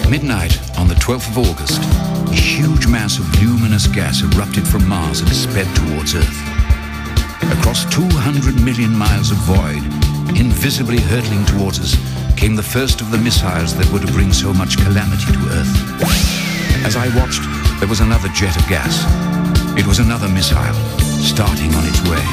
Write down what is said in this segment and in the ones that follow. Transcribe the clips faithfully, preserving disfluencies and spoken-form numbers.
At midnight on the twelfth of August, a huge mass of luminous gas erupted from Mars and sped towards Earth. Across two hundred million miles of void, invisibly hurtling towards us, came the first of the missiles that were to bring so much calamity to Earth. As I watched, there was another jet of gas. It was another missile, starting on its way.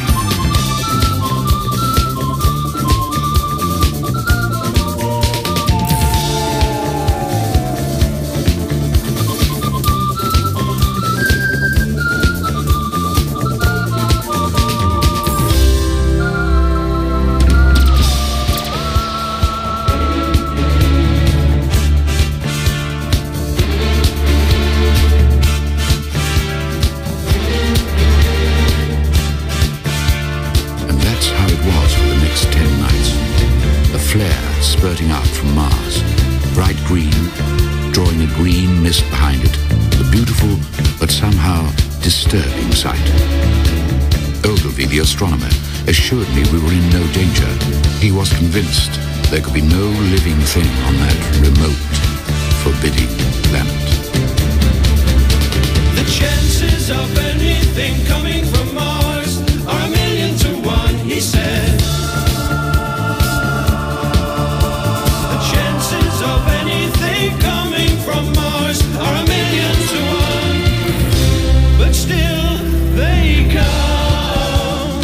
Spurting out from Mars, bright green, drawing a green mist behind it, a beautiful but somehow disturbing sight. Ogilvy, the astronomer, assured me we were in no danger. He was convinced there could be no living thing on that remote, forbidding planet. The chances of anything coming from Mars are a million to one, he said. Of anything coming from Mars are a million to one, but still they come.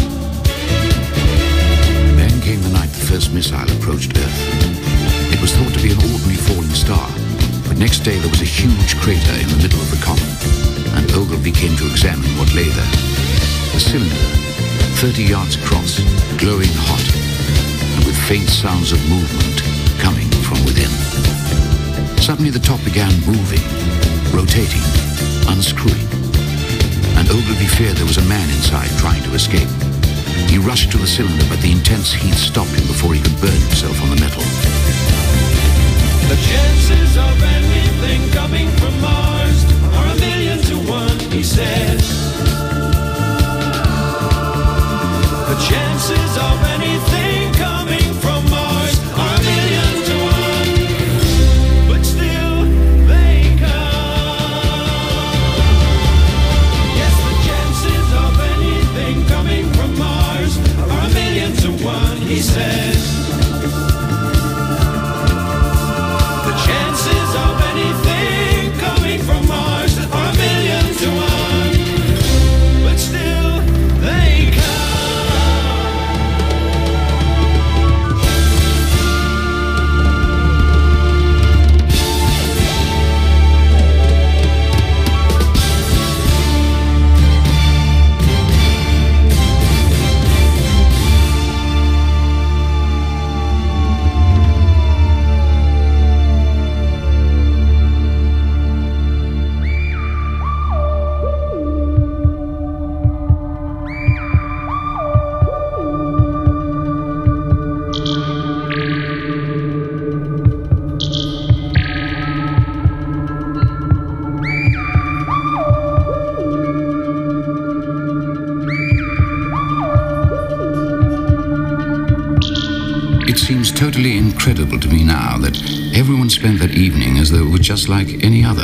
Then came the night the first missile approached Earth. It was thought to be an ordinary falling star, but next day there was a huge crater in the middle of the comet, and Ogilvy came to examine what lay there. A cylinder, thirty yards across, glowing hot, and with faint sounds of movement coming from within. Suddenly the top began moving, rotating, unscrewing, and Ogilvy feared there was a man inside trying to escape. He rushed to the cylinder, but the intense heat stopped him before he could burn himself on the metal. The chances of anything coming from Mars are a million to one, he said. The chances of anything coming from Mars are a million to one, but still they come. Yes, the chances of anything coming from Mars are a million to one, he said. The chances of anything coming from Mars are a million to one, but still they come. It seems totally incredible to me now that everyone spent that evening as though it were just like any other.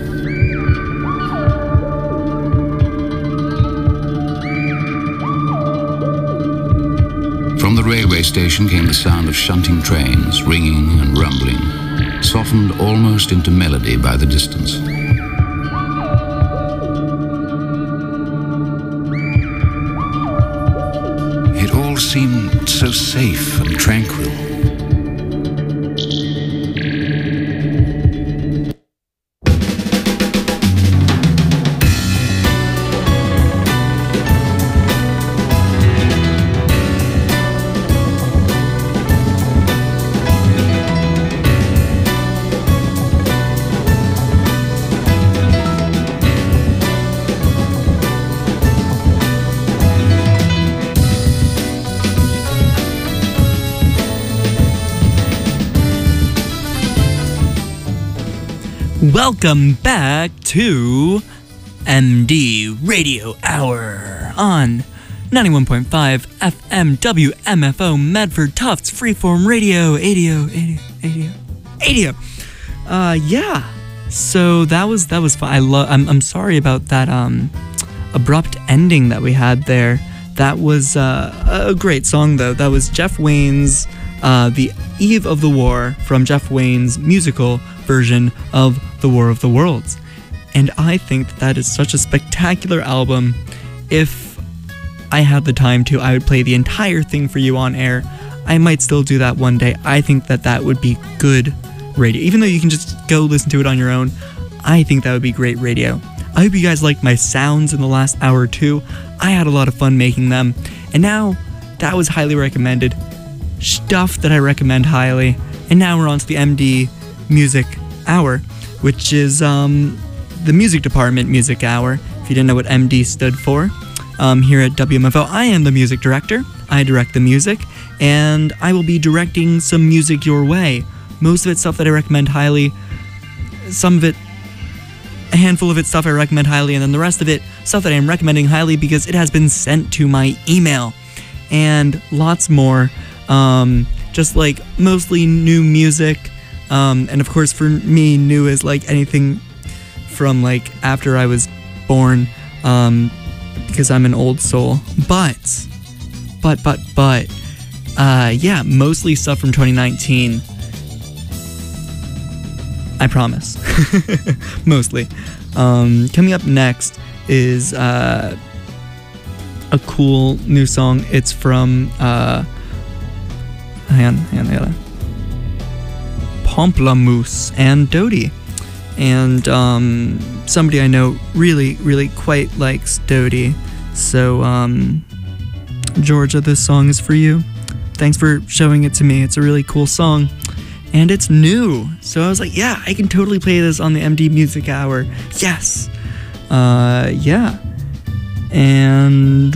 From the railway station came the sound of shunting trains, ringing and rumbling, softened almost into melody by the distance. It all seemed so safe and tranquil. Welcome back to M D Radio Hour on ninety-one point five F M W M F O Medford Tufts Freeform Radio, eighty, eighty, eighty, eighty. Uh, yeah. So that was that was fun. I love. I'm I'm sorry about that um abrupt ending that we had there. That was uh, a great song though. That was Jeff Wayne's uh, "The Eve of the War" from Jeff Wayne's musical version of "The War of the Worlds," and I think that, that is such a spectacular album. If I had the time to, I would play the entire thing for you on air. I might still do that one day. I think that that would be good radio. Even though you can just go listen to it on your own, I think that would be great radio. I hope you guys liked my sounds in the last hour or two. I had a lot of fun making them. And now, that was highly recommended. Stuff that I recommend highly. And now we're on to the M D Music Hour, which is um, the Music Department Music Hour. If you didn't know what M D stood for. Um, here at W M F O, I am the music director. I direct the music. And I will be directing some music your way. Most of it's stuff that I recommend highly. Some of it, a handful of it stuff I recommend highly, and then the rest of it, stuff that I am recommending highly because it has been sent to my email. And lots more. Um, just like mostly new music. Um, and of course for me, new is like anything from like after I was born. Um, because I'm an old soul. But, but, but, but, uh, yeah, mostly stuff from twenty nineteen. I promise. Mostly. Um, coming up next is uh, a cool new song. It's from uh, hang on, hang on, hang on. Pomplamoose and Dodie. And um, somebody I know really, really quite likes Dodie. So, um, Georgia, this song is for you. Thanks for showing it to me. It's a really cool song. And it's new. So I was like, yeah, I can totally play this on the M D Music Hour. Yes. Uh, yeah. And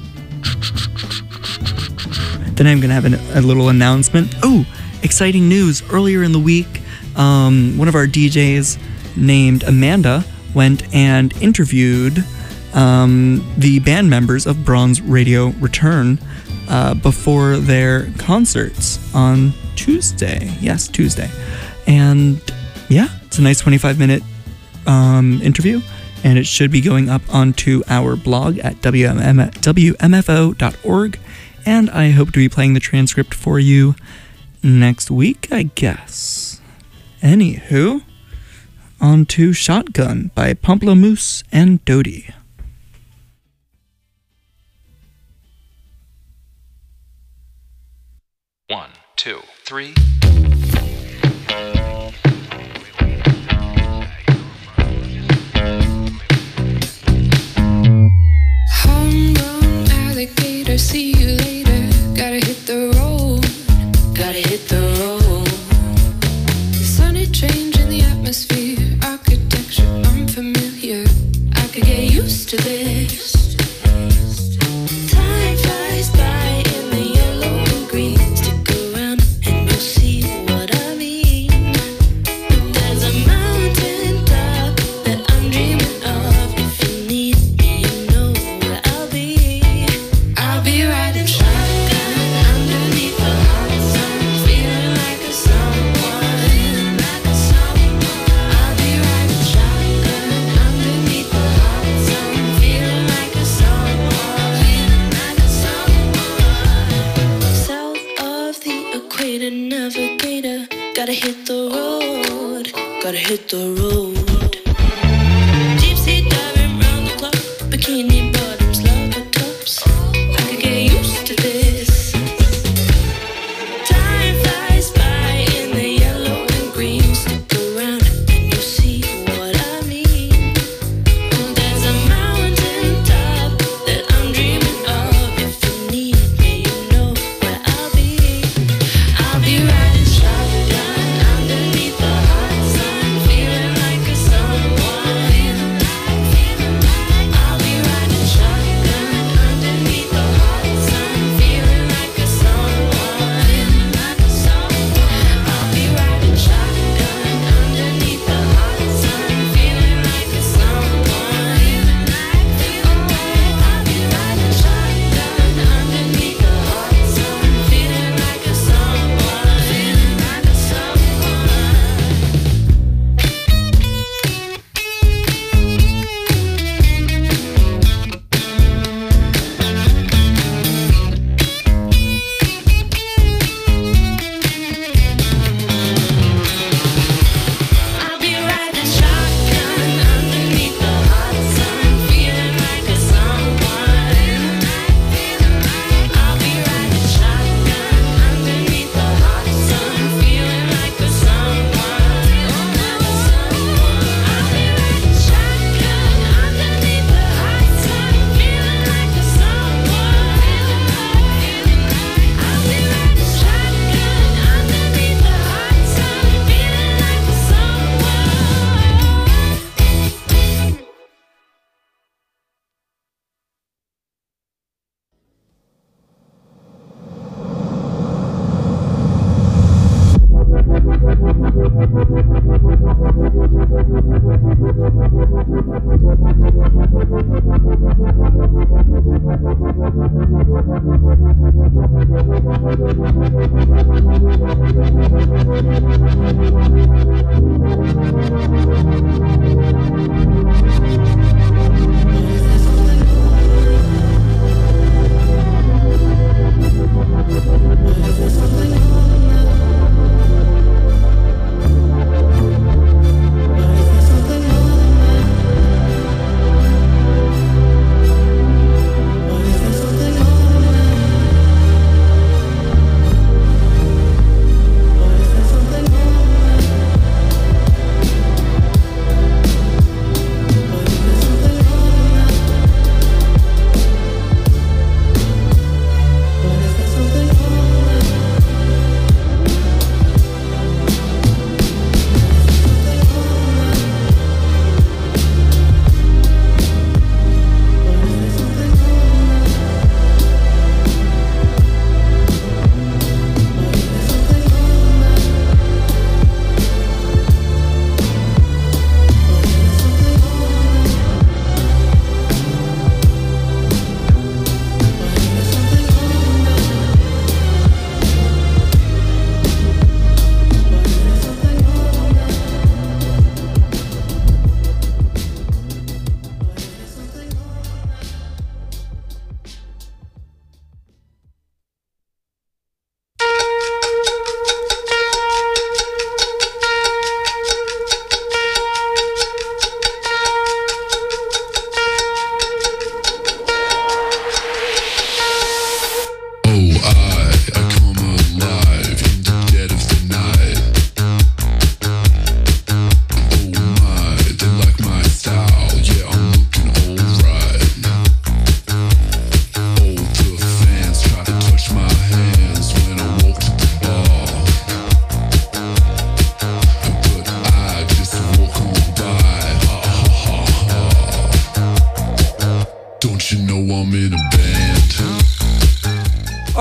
then I'm going to have an, a little announcement. Oh, exciting news. Earlier in the week, um, one of our D Js named Amanda went and interviewed um, the band members of Bronze Radio Return uh, before their concerts on Tuesday. Yes, Tuesday. And yeah, it's a nice twenty-five minute um, interview, and it should be going up onto our blog at W M F O dot org, and I hope to be playing the transcript for you next week, I guess. Anywho, on to Shotgun by Pomplamoose and Dodie. One, two, three. Homegrown alligator, see you later. Gotta hit the road, gotta hit the road. The sunny change in the atmosphere, architecture unfamiliar. I could get used to this. Time flies by in the yellow and green. Stick around and you'll see what I mean. There's a mountain top that I'm dreaming of. If you need me, you know where I'll be. I'll be riding shotgun underneath the hot sun, feeling like a someone, feeling like a someone. I'll be riding shotgun underneath the hot sun, feeling like a someone, feeling like a someone. South of the equator, navigator, gotta hit the road, gotta hit the road. Gypsy diving round the clock, bikini bottoms, lava tops. I could get used to this. Time flies by in the yellow and green. Stick around and you'll see what I mean. There's a mountain top that I'm dreaming of. If you need me, you know where I'll be. I'll be riding shotgun underneath the hot sun, feeling like a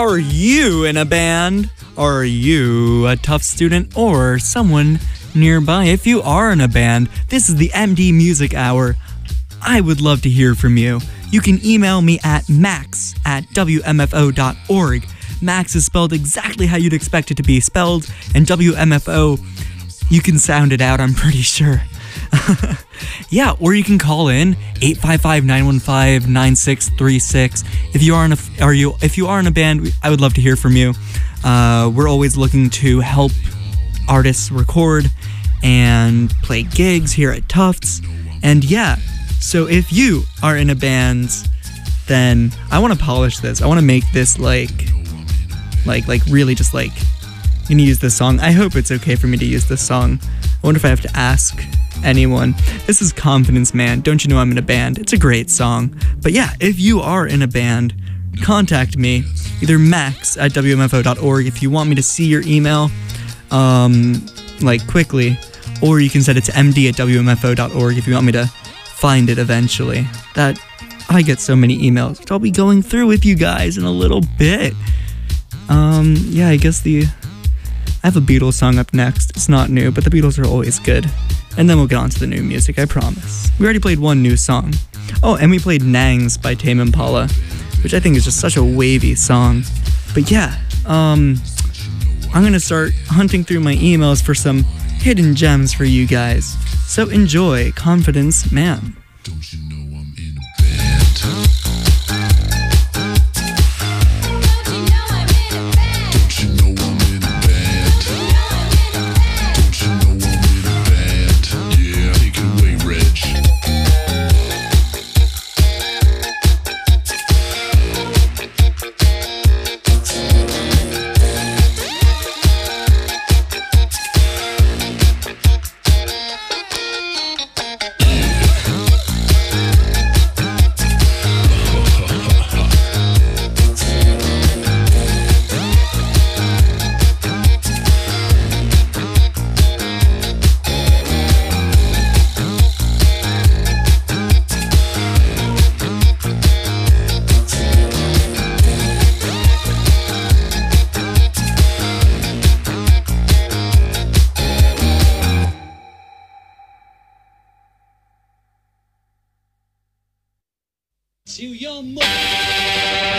Are you in a band? Are you a tough student or someone nearby? If you are in a band, this is the M D Music Hour. I would love to hear from you. You can email me at max at w m f o dot org. Max is spelled exactly how you'd expect it to be spelled, and W M F O, you can sound it out, I'm pretty sure. Yeah, or you can call in eight five five, nine one five, nine six three six. If you are in a are you if you are in a band, I would love to hear from you. Uh, we're always looking to help artists record and play gigs here at Tufts. And yeah, so if you are in a band, then I want to polish this. I want to make this like like like really just like I'm gonna use this song. I hope it's okay for me to use this song. I wonder if I have to ask anyone. This is Confidence Man, Don't You Know I'm in a Band. It's a great song. But yeah, if you are in a band, contact me, either max at w m f o dot org if you want me to see your email, um, like quickly, or you can send it to m d at w m f o dot org if you want me to find it eventually. That, I get so many emails, which I'll be going through with you guys in a little bit. Um, yeah, I guess the... I have a Beatles song up next. It's not new, but the Beatles are always good. And then we'll get on to the new music, I promise. We already played one new song. Oh, and we played Nangs by Tame Impala, which I think is just such a wavy song. But yeah, um, I'm gonna start hunting through my emails for some hidden gems for you guys. So enjoy Confidence Man. Don't you know I'm in a band? Don't you know I'm in a band? Don't you know I'm in a band? Yeah, take it away, Reg. To your mother.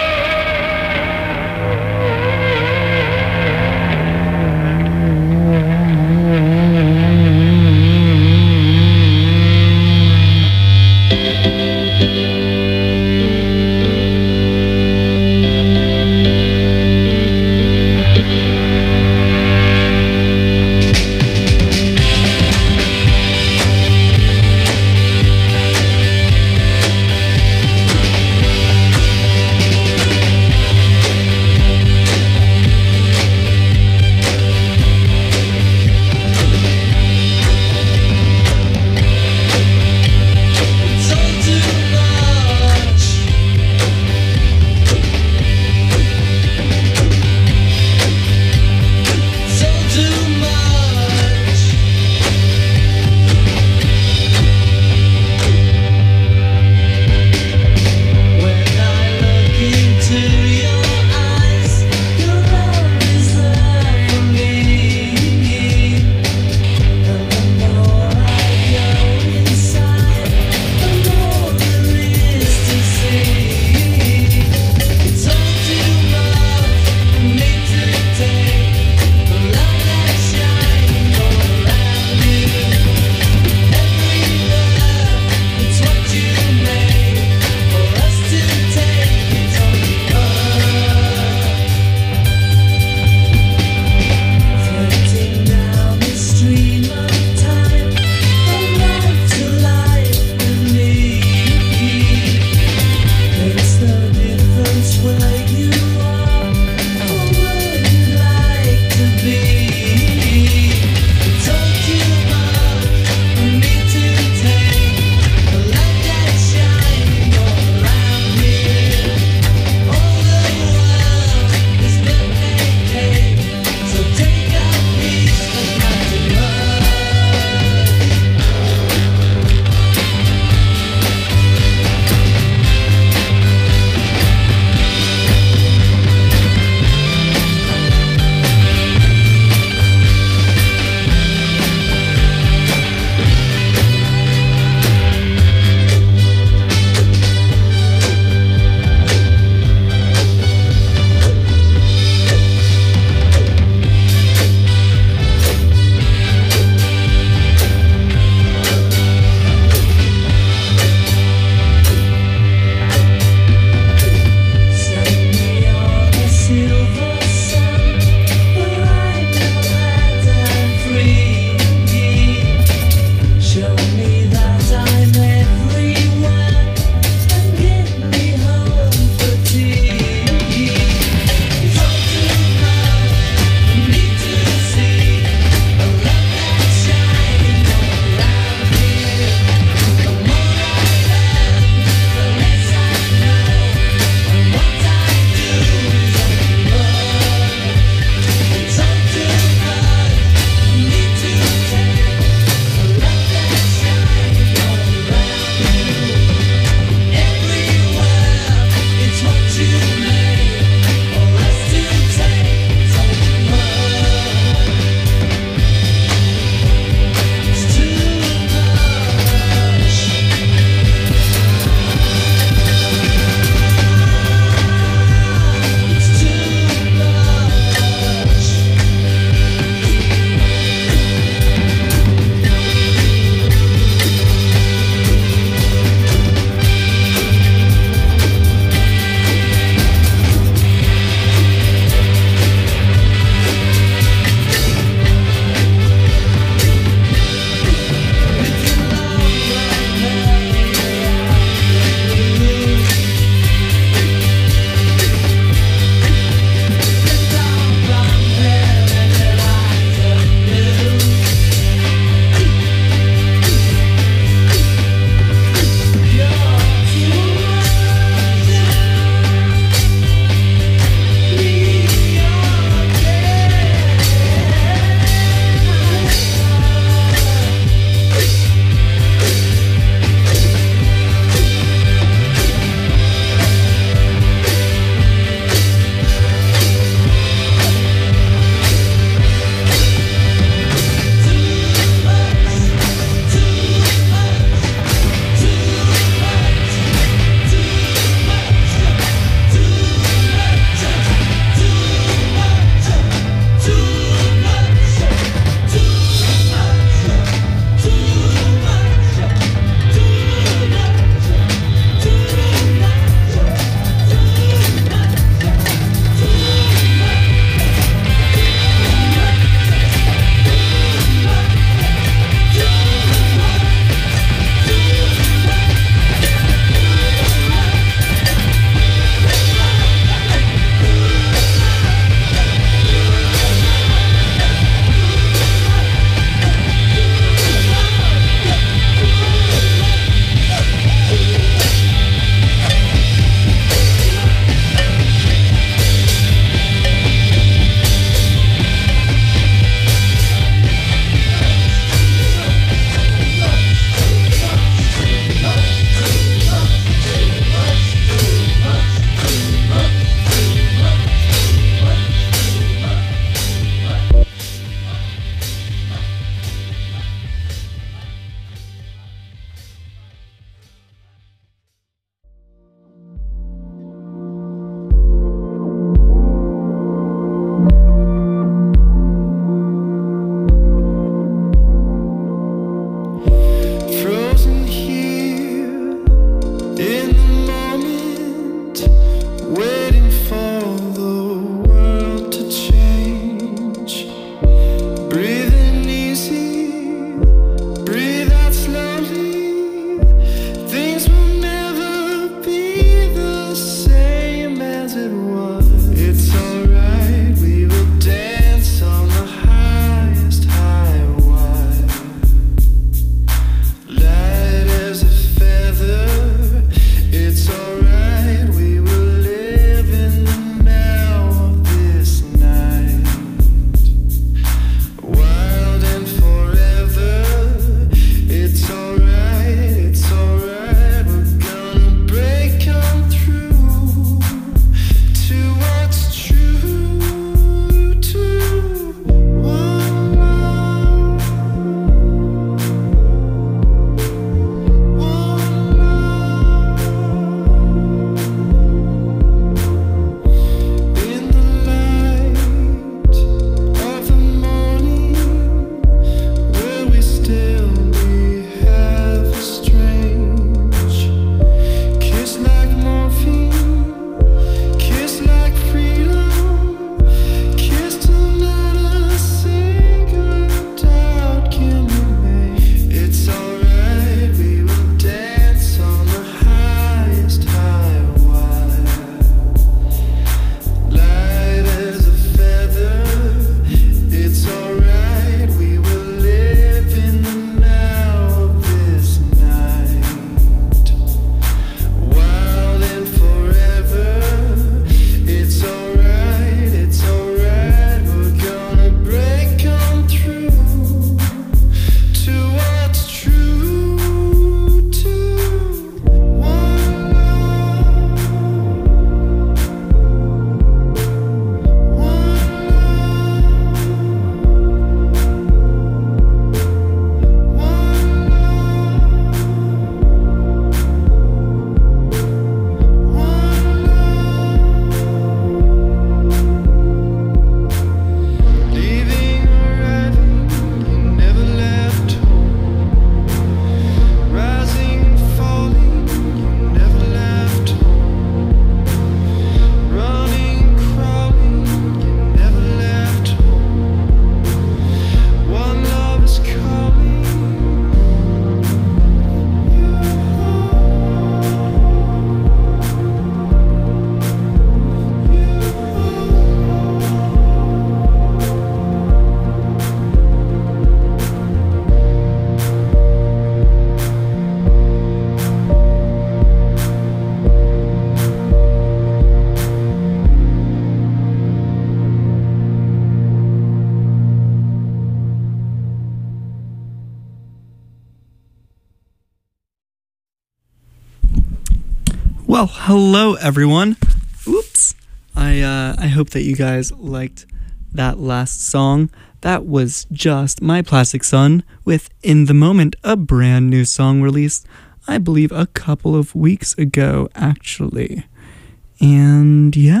Well, hello everyone. Oops. I uh, I hope that you guys liked that last song. That was just My Plastic Son with In the Moment, a brand new song released, I believe, a couple of weeks ago, actually. And yeah.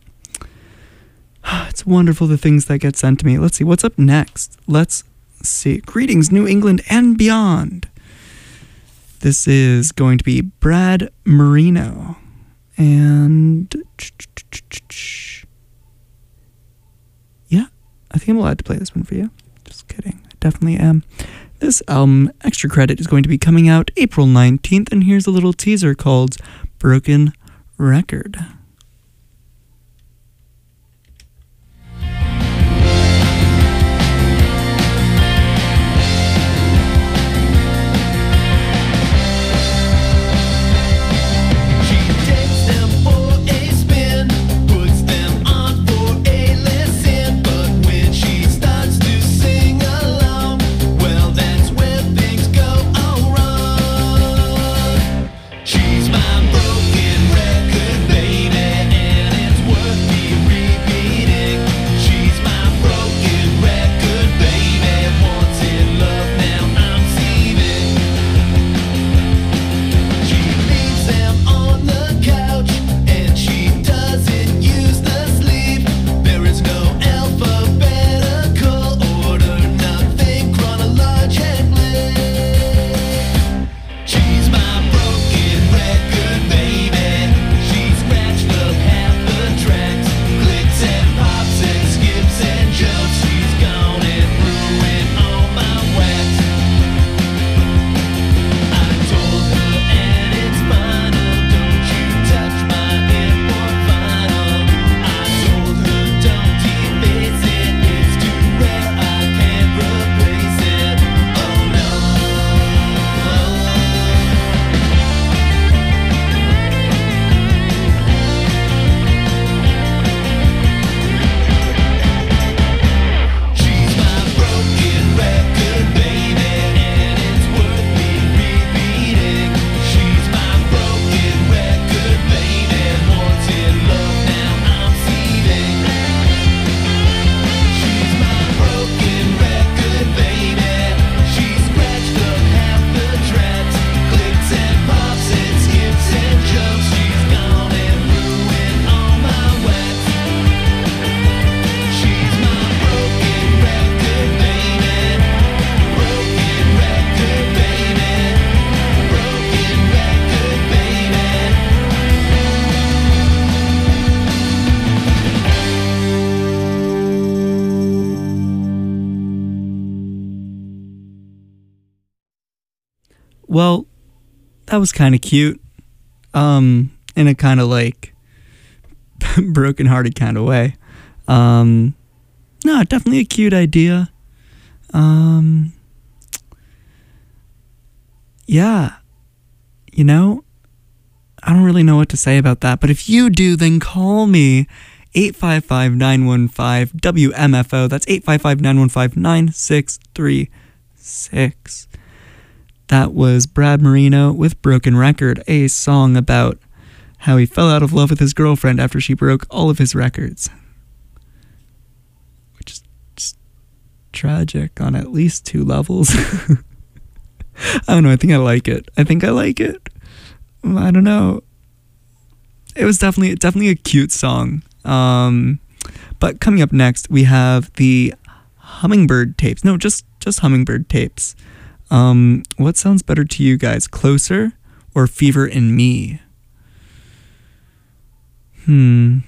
It's wonderful the things that get sent to me. Let's see, what's up next? Let's see. Greetings, New England and beyond. This is going to be Brad Marino. And yeah, I think I'm allowed to play this one for you. Just kidding. I definitely am. This album, Extra Credit, is going to be coming out April nineteenth, and here's a little teaser called Broken Record. She's my broken record, baby. Well, that was kind of cute. Um, in a kind of like broken-hearted kind of way. Um, no, definitely a cute idea. Um, yeah, you know, I don't really know what to say about that, but if you do, then call me. eight five five, nine one five, W M F O. That's eight five five, nine one five, nine six three six. That was Brad Marino with Broken Record, a song about how he fell out of love with his girlfriend after she broke all of his records. Which is just tragic on at least two levels. I don't know, I think I like it. I think I like it. I don't know. It was definitely definitely a cute song. Um, but coming up next, we have the Hummingbird tapes. No, just just Hummingbird tapes. Um, what sounds better to you guys, Closer or Fever in Me? Hmm.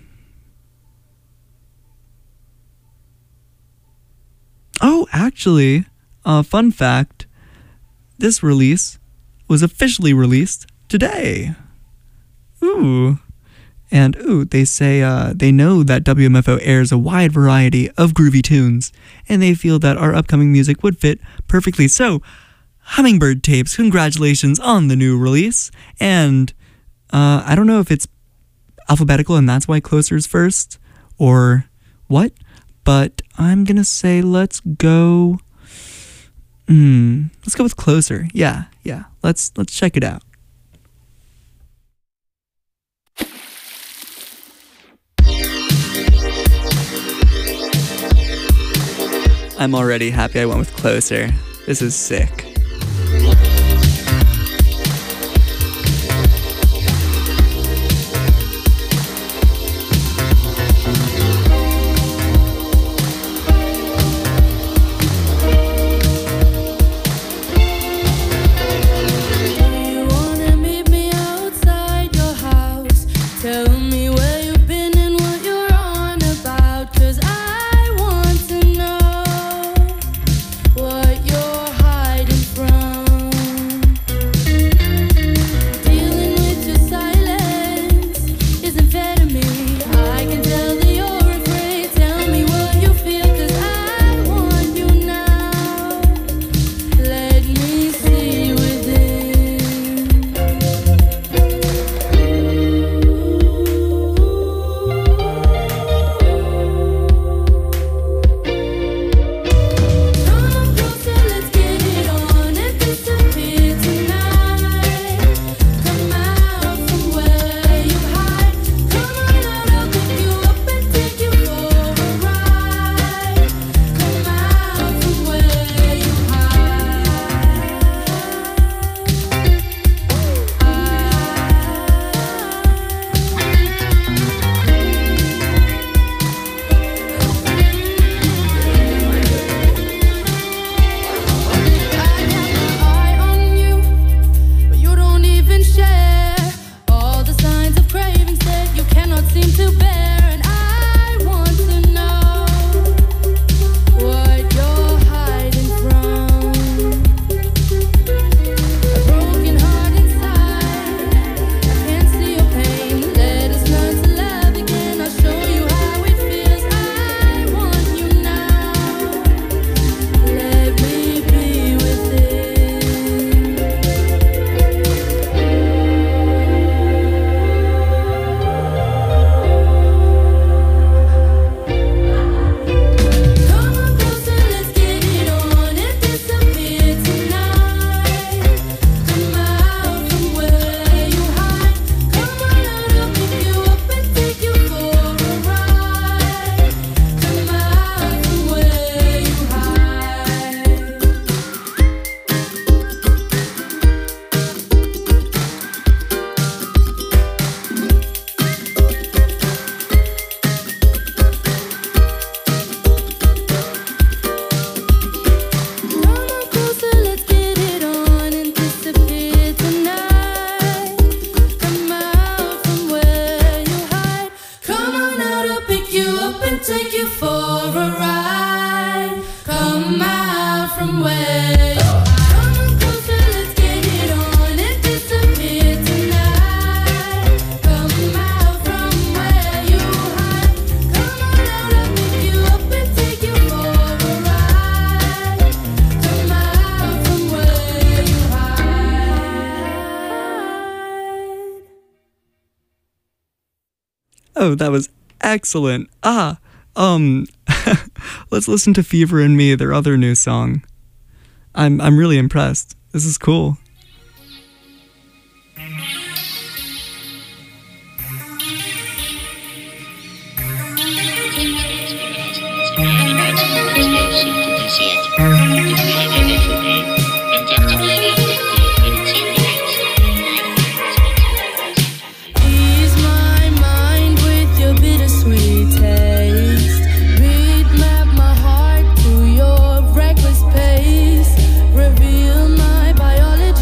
Oh, actually, uh, fun fact, this release was officially released today. Ooh. And ooh, they say uh, they know that W M F O airs a wide variety of groovy tunes, and they feel that our upcoming music would fit perfectly. So, Hummingbird Tapes, congratulations on the new release. And uh, I don't know if it's alphabetical and that's why Closer is first, or what, but I'm gonna say let's go. Hmm, let's go with Closer. Yeah, yeah. Let's let's check it out. I'm already happy I went with Closer. This is sick. Oh, that was excellent. Ah, um, let's listen to Fever in Me, their other new song. I'm I'm really impressed. This is cool. Reveal my biology.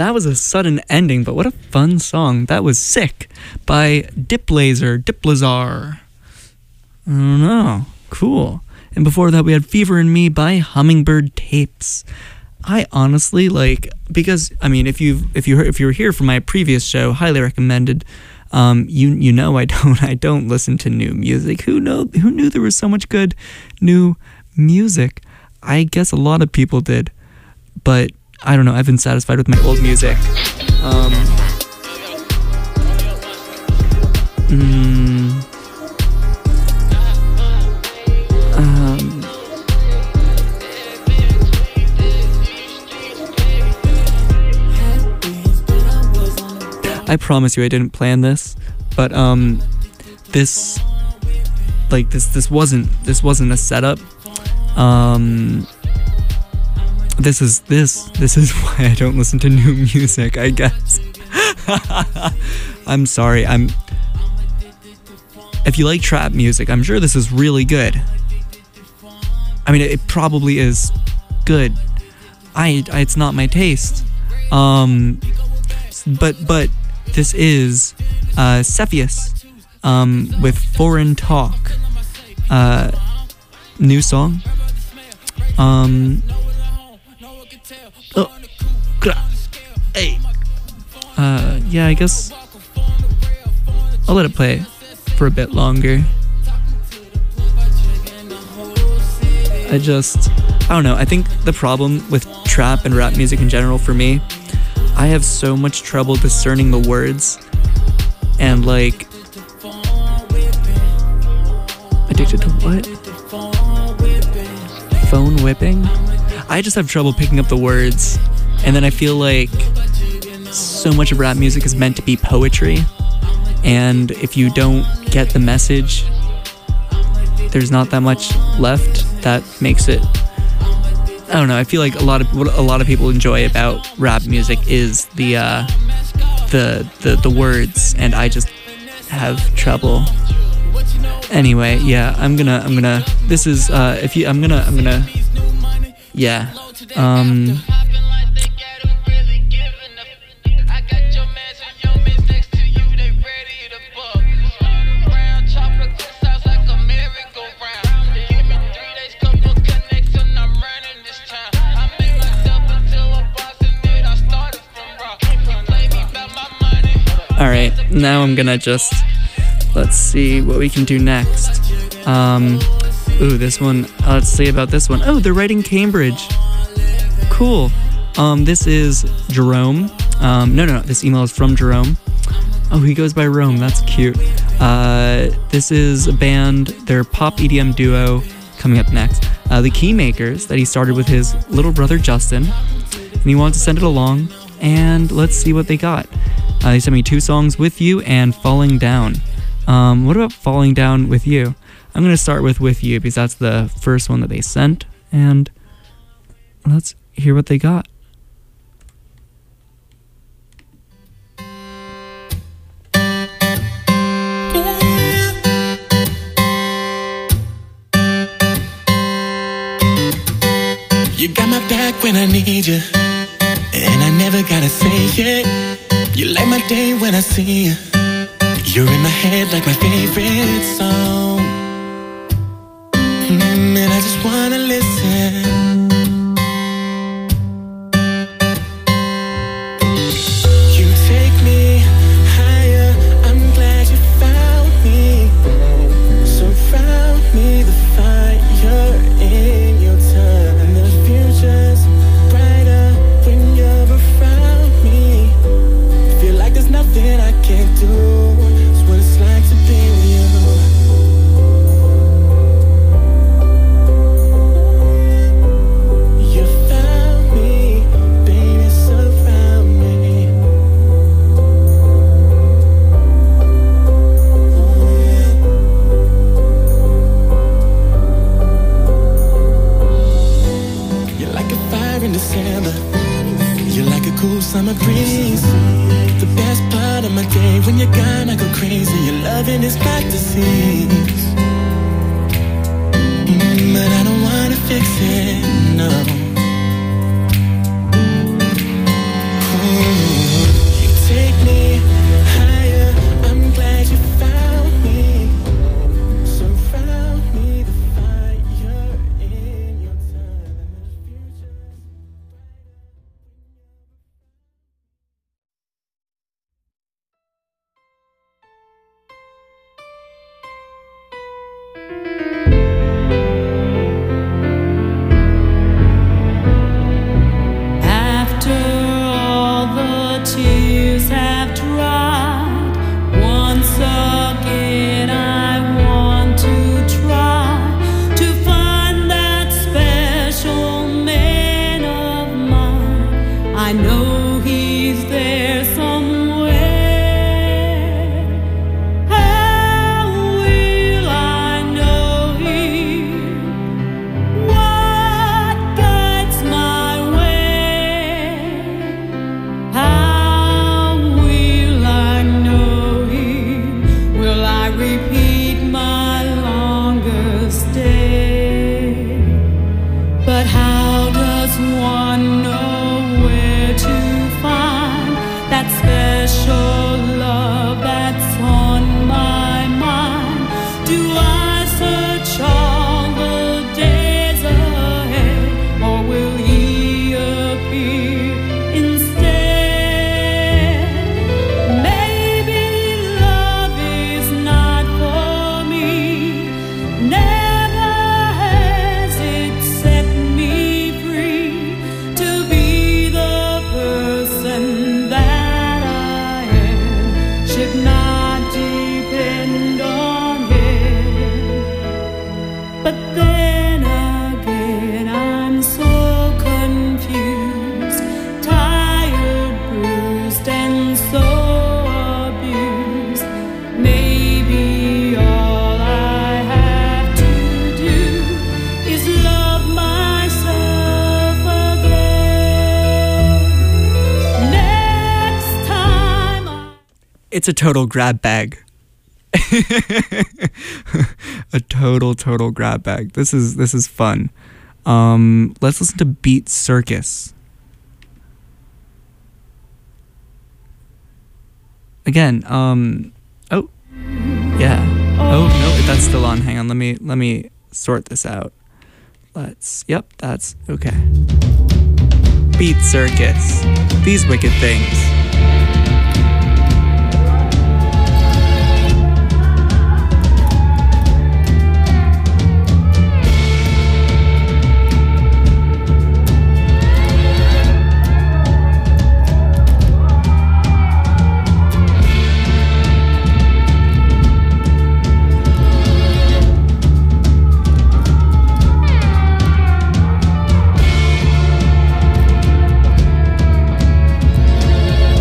that was a sudden ending, but what a fun song. That was Sick by Diplaser, Diplazar. I don't know. Cool. And before that, we had Fever in Me by Hummingbird Tapes. I honestly like, because I mean, if you if you if you were here for my previous show, highly recommended. Um, you you know I don't I don't listen to new music. Who know who knew there was so much good new music? I guess a lot of people did, but I don't know. I've been satisfied with my old music. Um, mm, um, I promise you I didn't plan this, but um this like this this wasn't this wasn't a setup. Um this is this this is why I don't listen to new music, I guess. I'm sorry. I'm If you like trap music, I'm sure this is really good. I mean, it, it probably is good. I, I it's not my taste. Um but but This is uh, Cepheus um, with Foreign Talk. Uh, new song. Um, oh, hey. Uh, yeah, I guess I'll let it play for a bit longer. I just, I don't know. I think the problem with trap and rap music in general for me, I have so much trouble discerning the words and like addicted to what? Phone whipping? I just have trouble picking up the words, and then I feel like so much of rap music is meant to be poetry, and if you don't get the message, there's not that much left that makes it. I don't know. I feel like a lot of what a lot of people enjoy about rap music is the uh, the the the words, and I just have trouble. Anyway, yeah, I'm gonna I'm gonna. This is uh, if you I'm gonna I'm gonna. Yeah. Um. Alright, now I'm gonna just, let's see what we can do next. Um, ooh, this one, uh, let's see about this one. Oh, they're writing Cambridge. Cool. Um, this is Jerome. Um, no, no, no, this email is from Jerome. Oh, he goes by Rome, that's cute. Uh, this is a band, they're pop E D M duo, coming up next. Uh, the Keymakers, that he started with his little brother Justin. And he wanted to send it along, and let's see what they got. Uh, they sent me two songs, With You and Falling Down. Um, what about Falling Down With You? I'm going to start with With You because that's the first one that they sent. And let's hear what they got. You got my back when I need you, and I never gotta say it. You light my day when I see you. You're in my head like my favorite song. Mm, and I just wanna listen. You take me higher. I'm glad you found me. Surround me, the fire in your touch, and the future's brighter when you're around me. Feel like there's nothing I can't do. It's what it's like to be with you. You found me, baby, surround me. You're like a fire in December. You're like a cool summer breeze. The best part of my day, when you're gone I go crazy. Your loving is not disease. mm, But I don't wanna fix it, no. Ooh. After all the tears have dried, once again I want to try to find that special man of mine. I know he's there somewhere. How will I know him? What guides my way? How will I know him? Will I repeat my longer stay? But how does one know where to find that special love that's on my mind? Do I search all the days ahead, or will he appear instead? Maybe love is not for me. Never has it set me free to be the person that I am. Should not depend on him. But then again, I'm so confused, tired, bruised, and so abused. Maybe all I have to do is love myself again. Next time I It's a total grab bag. A total total grab bag. This is this is fun. Um, let's listen to Beat Circus. Again, um oh yeah. Oh no, that's still on. Hang on, let me let me sort this out. Let's yep, that's okay. Beat Circus. These wicked things. Thank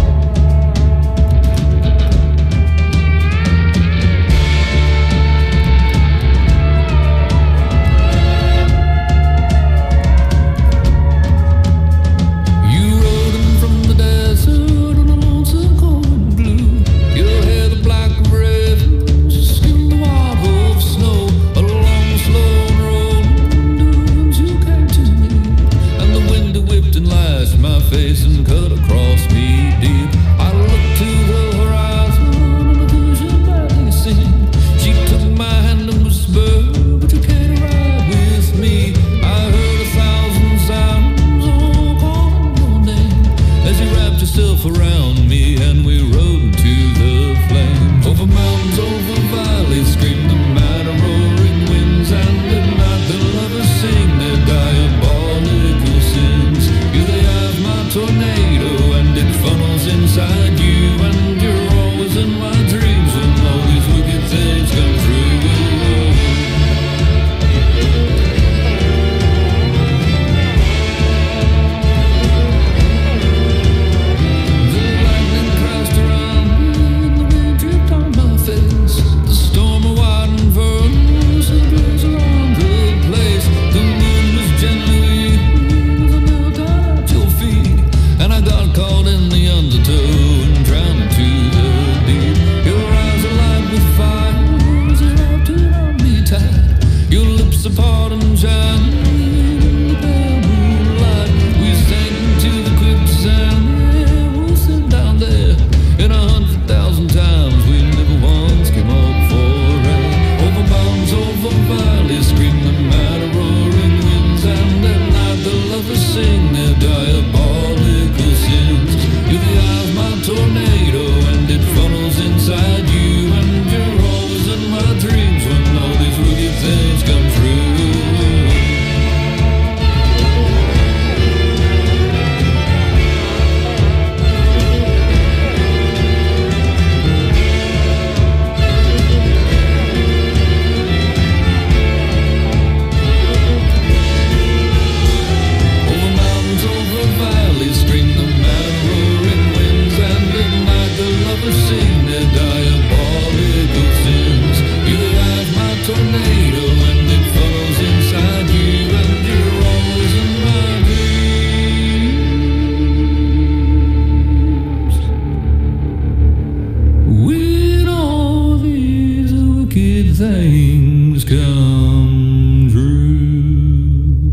come true.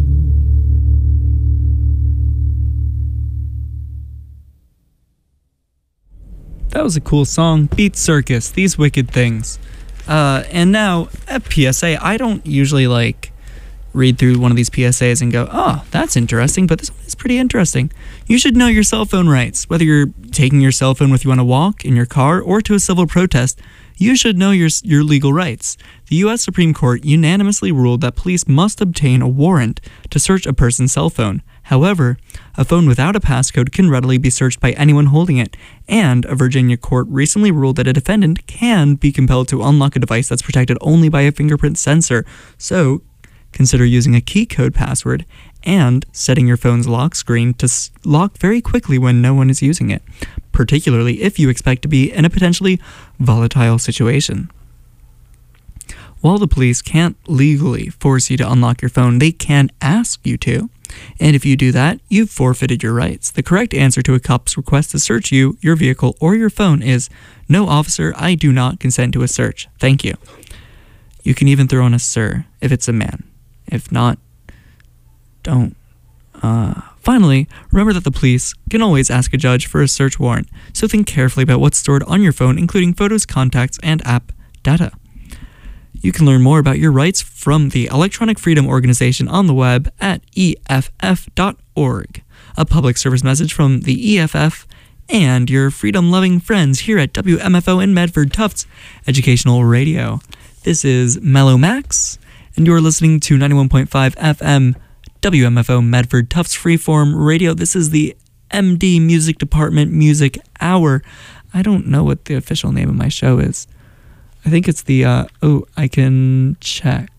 That was a cool song. Beat Circus, These Wicked Things. Uh, and now, a P S A. I don't usually like read through one of these P S As and go, oh, that's interesting, but this one is pretty interesting. You should know your cell phone rights. Whether you're taking your cell phone with you on a walk, in your car, or to a civil protest, you should know your, your legal rights. The U S Supreme Court unanimously ruled that police must obtain a warrant to search a person's cell phone. However, a phone without a passcode can readily be searched by anyone holding it, and a Virginia court recently ruled that a defendant can be compelled to unlock a device that's protected only by a fingerprint sensor. So, consider using a key code password and setting your phone's lock screen to s- lock very quickly when no one is using it, particularly if you expect to be in a potentially volatile situation. While the police can't legally force you to unlock your phone, they can ask you to. And if you do that, you've forfeited your rights. The correct answer to a cop's request to search you, your vehicle, or your phone is, "No, officer, I do not consent to a search. Thank you." You can even throw in a sir if it's a man. If not, don't. Uh, finally, remember that the police can always ask a judge for a search warrant, so think carefully about what's stored on your phone, including photos, contacts, and app data. You can learn more about your rights from the Electronic Freedom Organization on the web at E F F dot org. A public service message from the E F F and your freedom-loving friends here at W M F O in Medford Tufts Educational Radio. This is Mellow Max, and you're listening to ninety-one point five F M W M F O Medford Tufts Freeform Radio. This is the M D Music Department Music Hour. I don't know what the official name of my show is. I think it's the, uh, oh, I can check.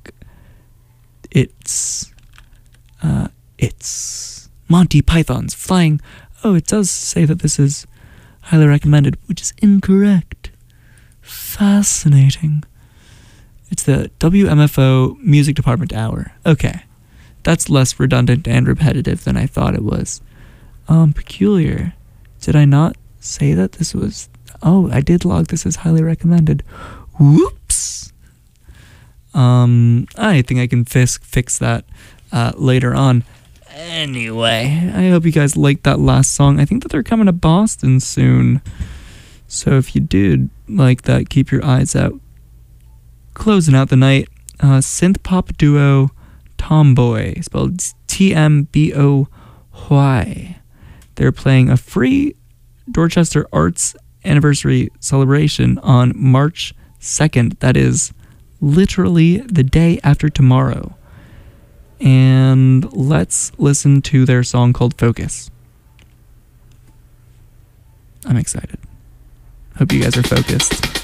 It's, uh, it's Monty Python's Flying. Oh, it does say that this is highly recommended, which is incorrect. Fascinating. It's the W M F O Music Department Hour. Okay. That's less redundant and repetitive than I thought it was. Um, peculiar. Did I not say that this was... Oh, I did log this as highly recommended. Whoops. Um, I think I can fix, fix that uh, later on. Anyway, I hope you guys liked that last song. I think that they're coming to Boston soon. So if you did like that, keep your eyes out. Closing out the night, uh, synth pop duo Tomboy, spelled T M B O Y. They're playing a free Dorchester Arts Anniversary celebration on March second. That is literally the day after tomorrow. And let's listen to their song called Focus. I'm excited. Hope you guys are focused.